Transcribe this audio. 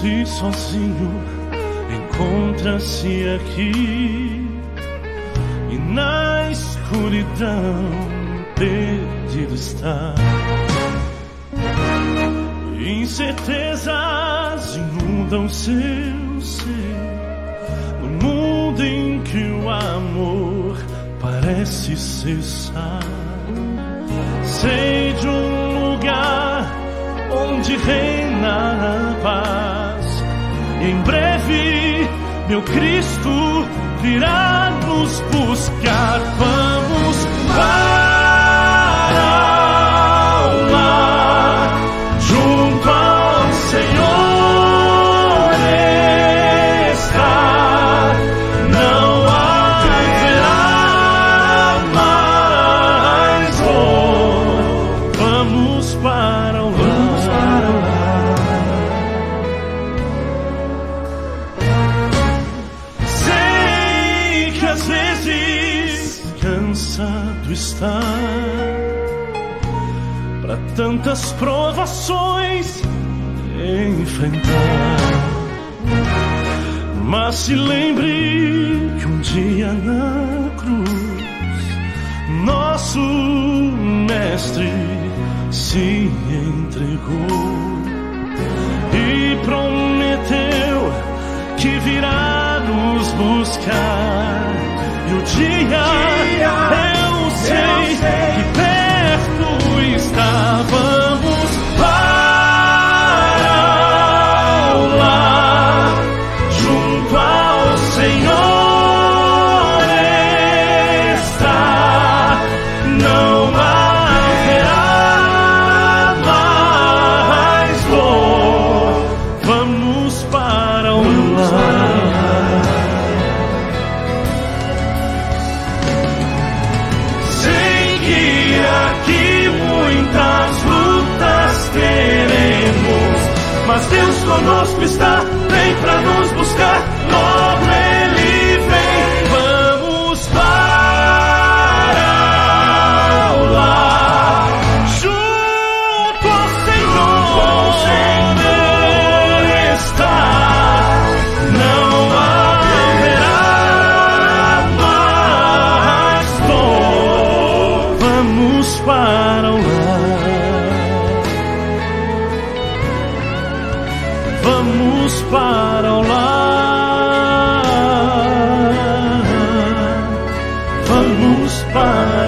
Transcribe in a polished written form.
Se sozinho encontra-se aqui e na escuridão perdido está. Incertezas inundam seu ser, no mundo em que o amor parece cessar. Sei de um lugar onde reina a paz. Em breve, meu Cristo virá nos buscar. Vamos para o lar, junto ao Senhor está. Não haverá mais dor. Vamos para o lar. Às vezes cansado está para tantas provações enfrentar, mas se lembre que um dia na cruz nosso Mestre se entregou e prometeu que virá nos buscar. E o dia eu sei que perto está. Vamos para o lar, junto ao Senhor está. Não haverá mais dor. Vamos para o lar. Mas Deus conosco está, vem pra nos buscar, logo Ele vem. Vamos para o lar, junto ao Senhor está. Não haverá mais dor. Vamos para o lar. Vamos para o lar, vamos para